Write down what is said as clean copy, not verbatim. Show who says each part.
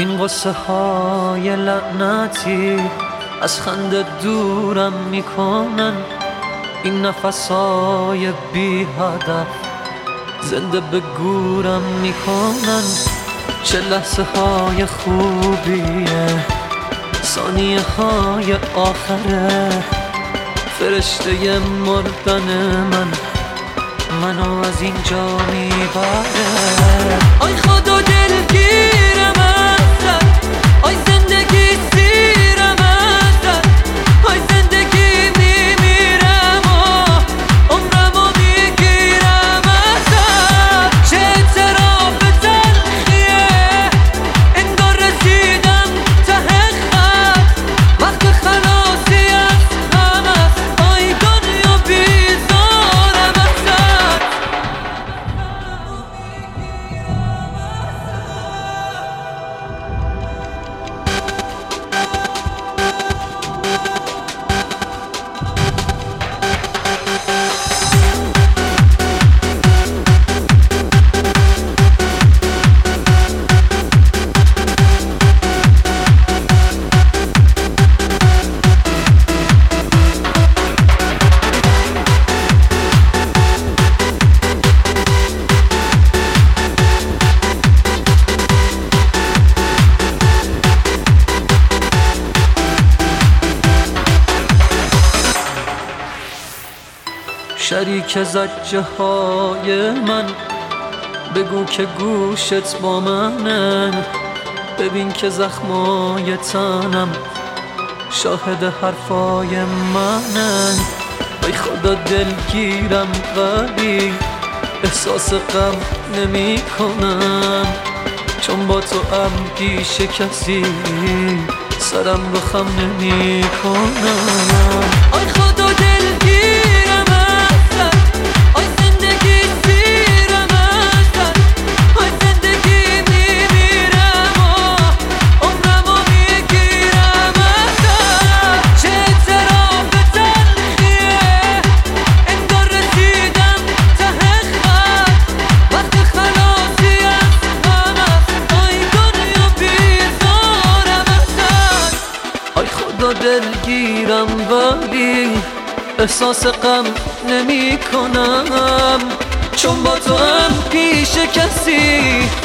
Speaker 1: این قصه های لعنتی از خنده دورم میکنن، این نفس های بی هدف زنده به گورم میکنن. چه لحظه های خوبیه، ثانیه های آخره، فرشته مردن منو از اینجا میبره. آی خدا دلگیرم ازت، آی زندگی سیرم ازت، آی زندگی میمیرم و عمرمو میگیرم ازت. چه اعتراف تلخیه، انگار رسیدم ته خط، وقت خلاصی از غم است، آی دنیا بیزارم ازت. شریک زجه های من، بگو که گوشت با منه، ببین که زخمای تنم شاهد حرفای منه. ای خدا دلگیرم ولی احساس غم نمی کنم، چون با تو پیش کسی سرم رو خم نمی کنم. آی خدا دلگیرم ازت، آی زندگی سیرم ازت، آی زندگی میمیرم و عمرمو میگیرم ازت. چه اعتراف تلخیه، انگار رسیدم ته خط، وقت خلاصی از غم است، آی دنیا بیزارم ازت. آی خدا دلگیرم ولی احساس غم نمی کنم، چون با تو پیش کسی